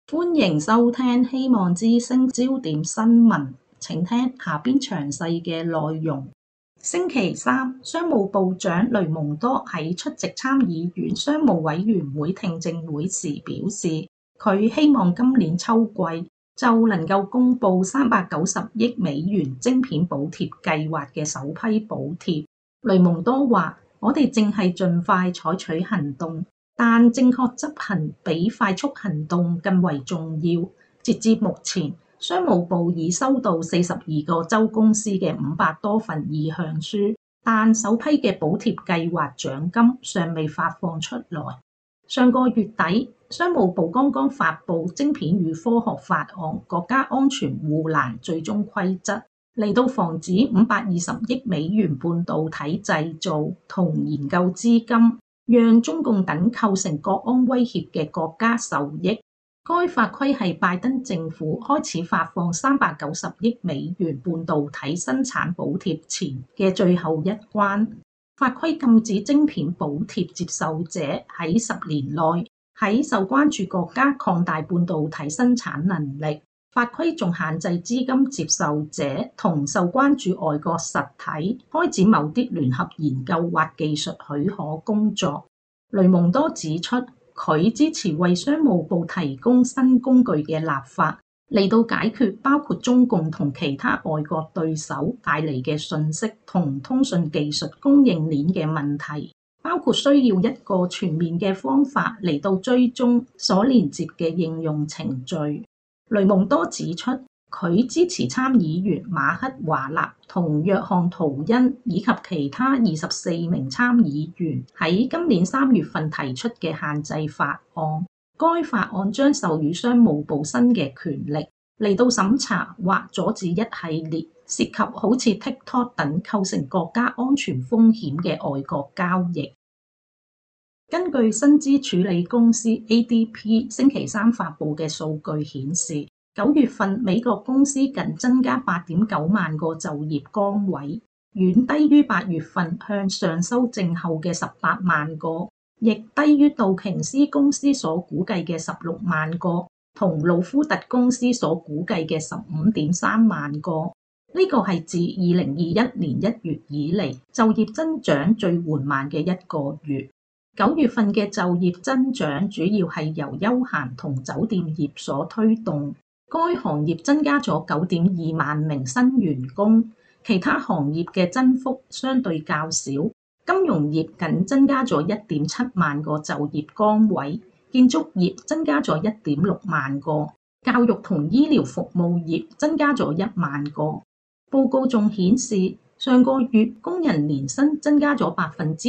歡迎收聽希望之聲焦點新聞，請聽下邊詳細嘅內容。星期三，商務部長雷蒙多喺出席參議院商務委員會聽證會時表示，佢希望今年秋季就能夠公布390億美元晶片補貼計劃嘅首批補貼。雷蒙多話：我哋正係盡快採取行動，但正確執行比快速行動更為重要。截至目前，商務部已收到42個州公司嘅500多份意向書，但首批嘅補貼計劃獎金尚未發放出來。上個月底，商務部剛剛發布《晶片與科學法案》國家安全護欄最終規則，嚟到防止520億美元半導體製造同研究資金讓中共等構成國安威脅嘅國家受益。該法規係拜登政府開始發放390億美元半導體生產補貼前嘅最後一關。法規禁止晶片補貼接受者喺10年內喺受關注國家擴大半導體生產能力。法規仲限制資金接受者同受關注外國實體開展某啲聯合研究或技術許可工作。雷蒙多指出，佢支持為商務部提供新工具嘅立法，嚟到解決包括中共同其他外國對手帶嚟嘅信息同通訊技術供應鏈嘅問題，包括需要一個全面嘅方法嚟到追蹤所連接嘅應用程序。雷蒙多指出，佢支持參議員馬克華納同約翰圖恩以及其他24名參議員喺今年3月份提出嘅限制法案。該法案將授予商務部新嘅權力，嚟到審查或阻止一系列涉及好似 TikTok 等構成國家安全風險嘅外國交易。根據薪資處理公司 ADP 星期三發布嘅數據顯示，9月份美國公司僅增加8.9萬個就業崗位，遠低於8月份向上修正後嘅18萬個，亦低於道瓊斯公司所估計嘅16萬個，同路夫特公司所估計嘅15.3萬個。呢個係自2021年1月以嚟就業增長最緩慢嘅一個月。9月份嘅就業增長主要係由休閒同酒店業所推動，該行業增加咗9.2萬名新員工，其他行業嘅增幅相對較少，金融業僅增加咗1.7萬個就業崗位，建築業增加咗1.6萬個，教育同醫療服務業增加咗1萬個。報告仲顯示，上個月工人年薪增加咗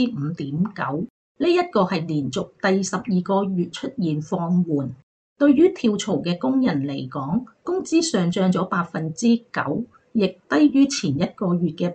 5.9%。呢一個係連續第12個月出現放緩。對於跳槽嘅工人嚟講，工資上漲咗9%，亦低於前一個月嘅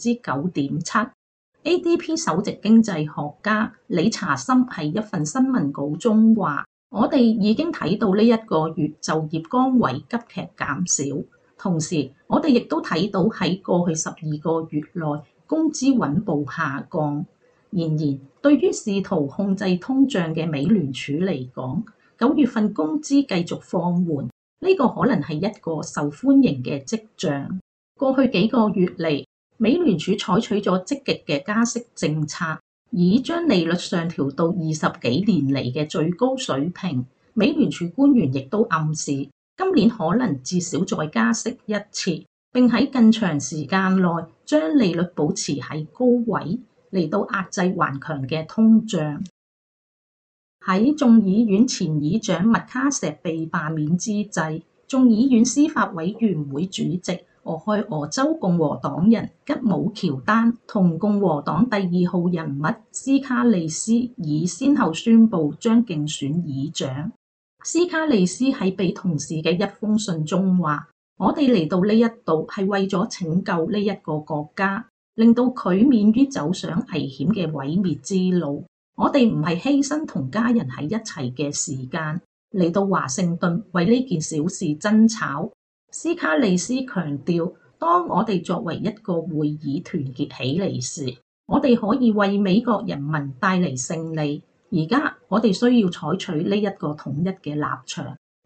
9.7%。ADP 首席經濟學家理查森喺一份新聞稿中話：我哋已經睇到呢一個月就業崗位急劇減少，同時我哋亦都睇到喺過去12個月內工資穩步下降。然而，對於試圖控制通脹嘅美聯儲嚟講，9月份工資繼續放緩，呢個可能係一個受歡迎嘅跡象。過去幾個月嚟，美聯儲採取咗積極嘅加息政策，以將利率上調到20幾年嚟嘅最高水平。美聯儲官員亦都暗示，今年可能至少再加息一次，並喺更長時間內將利率保持喺高位，嚟到壓制頑強嘅通脹。喺眾議院前議長麥卡錫被罷免之際，眾議院司法委員會主席俄亥俄州共和黨人吉姆喬丹同共和黨第2號人物斯卡利斯已先後宣布將競選議長。斯卡利斯喺俾同事嘅一封信中話：我哋嚟到呢一度係為咗拯救呢一個國家，令到佢免於走上危險嘅毀滅之路。我哋唔係犧牲同家人喺一齊嘅時間，嚟到華盛頓為呢件小事爭吵。斯卡利斯強調，當我哋作為一個會議團結起嚟時，我哋可以為美國人民帶嚟勝利。而家我哋需要採取呢一個統一嘅立場，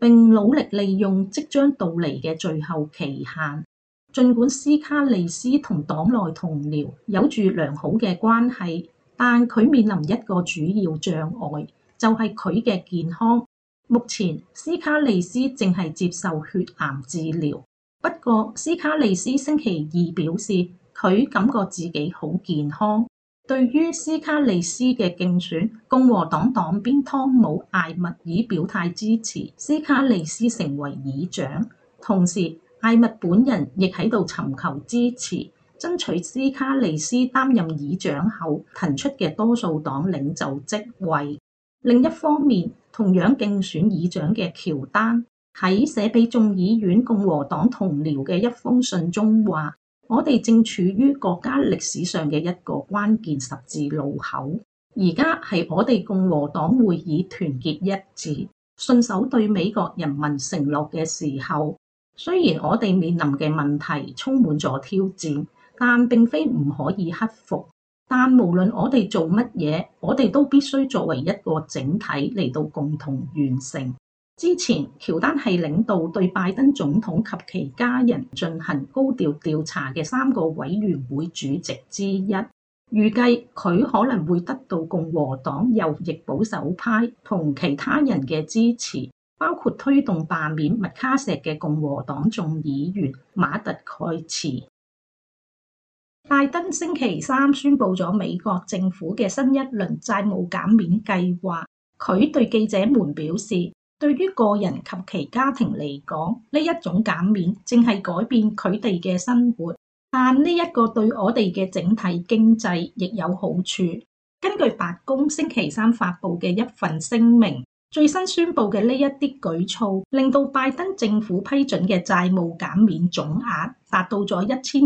並努力利用即將到嚟嘅最後期限。儘管斯卡利斯同黨內同僚有住良好嘅關係，但佢面臨一個主要障礙，就係佢嘅健康。目前斯卡利斯正係接受血癌治療，不過斯卡利斯星期二表示佢感覺自己好健康。對於斯卡利斯嘅競選，共和黨黨鞭湯姆艾默已表態支持斯卡利斯成為議長，同時艾默本人亦喺度尋求支持，爭取斯卡利斯擔任議長後騰出嘅多數黨領袖職位。另一方面，同樣競選議長嘅喬丹喺寫俾眾議院共和黨同僚嘅一封信中話：我哋正處於國家歷史上嘅一個關鍵十字路口，而家係我哋共和黨會議團結一致，信守對美國人民承諾嘅時候。雖然我哋面臨嘅問題充滿咗挑戰，但並非唔可以克服。但無論我哋做乜嘢，我哋都必須作為一個整體嚟到共同完成。之前喬丹係領導對拜登總統及其家人進行高調調查嘅3個委員會主席之一，預計佢可能會得到共和黨右翼保守派同其他人嘅支持，包括推動罷免麥卡錫嘅共和黨眾議員馬特蓋茨。拜登星期三宣布咗美國政府嘅新一輪債務減免計劃。佢對記者們表示，對於個人及其家庭嚟講，呢一種減免正係改變佢哋嘅生活，但呢一個對我哋嘅整體經濟亦有好處。根據白宮星期三發布嘅一份聲明，最新宣布嘅呢一啲舉措，令到拜登政府批准嘅債務減免總額達到咗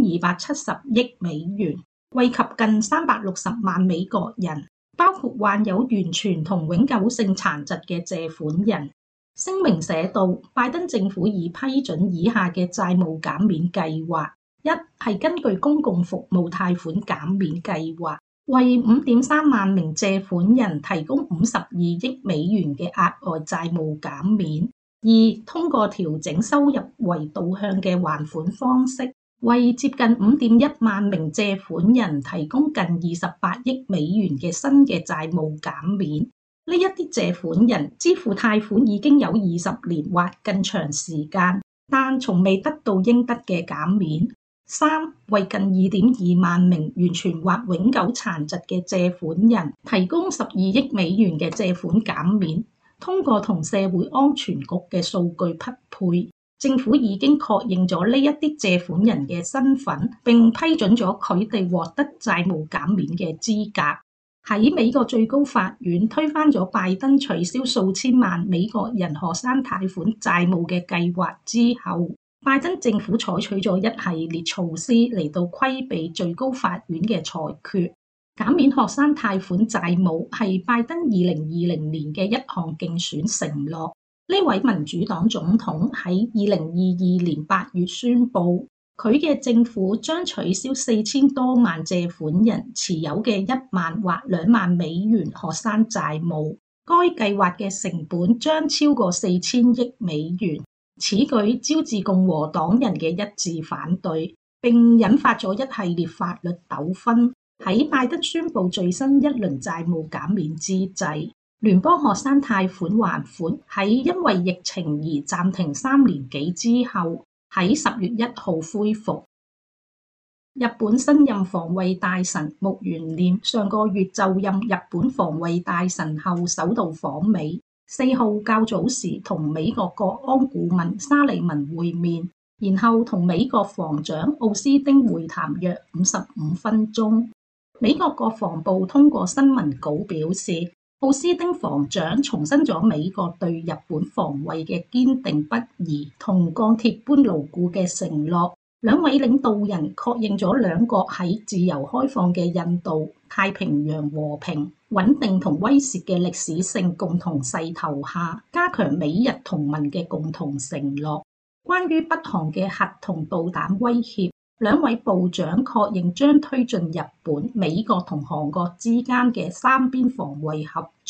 1270億美元，惠及近360萬美國人，包括患有完全同永久性殘疾嘅借款人。聲明寫道，拜登政府已批准以下嘅債務減免計劃：一係根據公共服務貸款減免計劃，為5.3萬名借款人提供52億美元嘅額外債務減免；二，通過調整收入為導向嘅還款方式，為接近5.1萬名借款人提供近28億美元嘅新嘅債務減免。呢一啲借款人支付貸款已經有20年或更長時間，但從未得到應得嘅減免。三，為近2.2萬名完全或永久殘疾嘅借款人提供12億美元嘅借款減免。通過同社會安全局嘅數據匹配，政府已經確認咗呢一啲借款人嘅身份，並批准咗佢哋獲得債務減免嘅資格。喺美國最高法院推翻咗拜登取消數千萬美國人學生貸款債務嘅計劃之後，拜登政府採取咗一系列措施嚟到規避最高法院嘅裁決。減免學生貸款債務係拜登2020年嘅一項競選承諾。呢位民主黨總統喺2022年8月宣布，佢嘅政府將取消4000多萬借款人持有嘅1萬或2萬美元學生債務。該計劃嘅成本將超過4000億美元。此舉招致共和黨人嘅一致反對，並引發咗一系列法律糾紛。喺拜登宣布最新一輪債務減免之際，聯邦學生貸款還款喺因為疫情而暫停3年幾之後，喺10月1號恢復。日本新任防衛大臣木原稔上個月就任日本防衛大臣後首度訪美，4號較早時同美國國安顧問沙利文會面，然後同美國防長奧斯汀會談約55分鐘。美國國防部通過新聞稿表示，奧斯汀防長重申咗美國對日本防衛嘅堅定不移同鋼鐵般牢固嘅承諾。兩位領導人確認咗兩國喺自由開放嘅印度太平洋和平、穩定同威懾嘅歷史性共同勢頭下，加強美日同盟嘅共同承諾。關於北韓嘅核同導彈威脅，兩位部長確認將推進日本、美國同韓國之間嘅三邊防衛合作，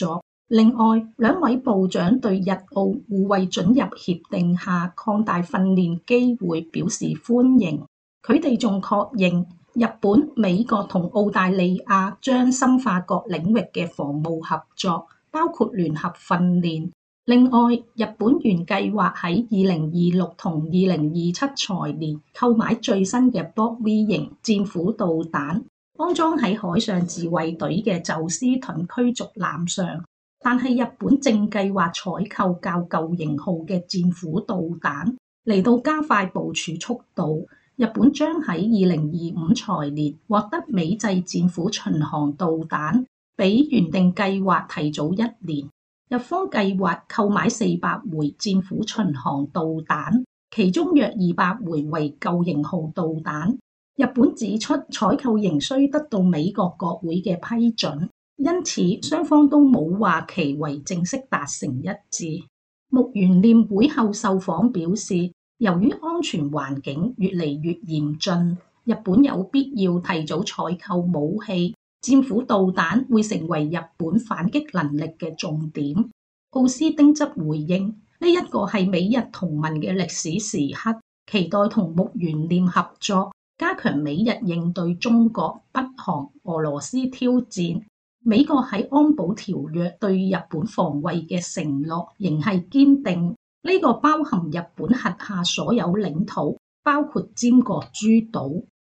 另外，兩位部長對日澳互惠准入協定下擴大訓練機會表示歡迎。佢哋仲確認日本、美國同澳大利亞將深化各領域嘅防務合作，包括聯合訓練。另外，日本原計劃喺2026同2027財年購買最新嘅 Block V 型戰斧導彈，安裝喺海上自衛隊嘅宙斯盾驅逐艦上。但係日本正計劃採購較舊型號嘅戰斧導彈，嚟到加快部署速度。日本將喺2025財年獲得美製戰斧巡航導彈，比原定計劃提早1年。日方計劃購買400枚戰斧巡航導彈，其中約200枚為舊型號導彈。日本指出，採購仍需得到美國國會嘅批准。因此，雙方都冇話期為正式達成一致。木原稔會後受訪表示，由於安全環境越嚟越嚴峻，日本有必要提早採購武器，戰斧導彈會成為日本反擊能力嘅重點。奧斯汀則回應，呢一個係美日同盟嘅歷史時刻，期待同木原稔合作，加強美日應對中國、北韓、俄羅斯挑戰。美國喺安保條約對日本防衛嘅承諾仍係堅定，呢個包含日本轄下所有領土，包括尖閣諸島。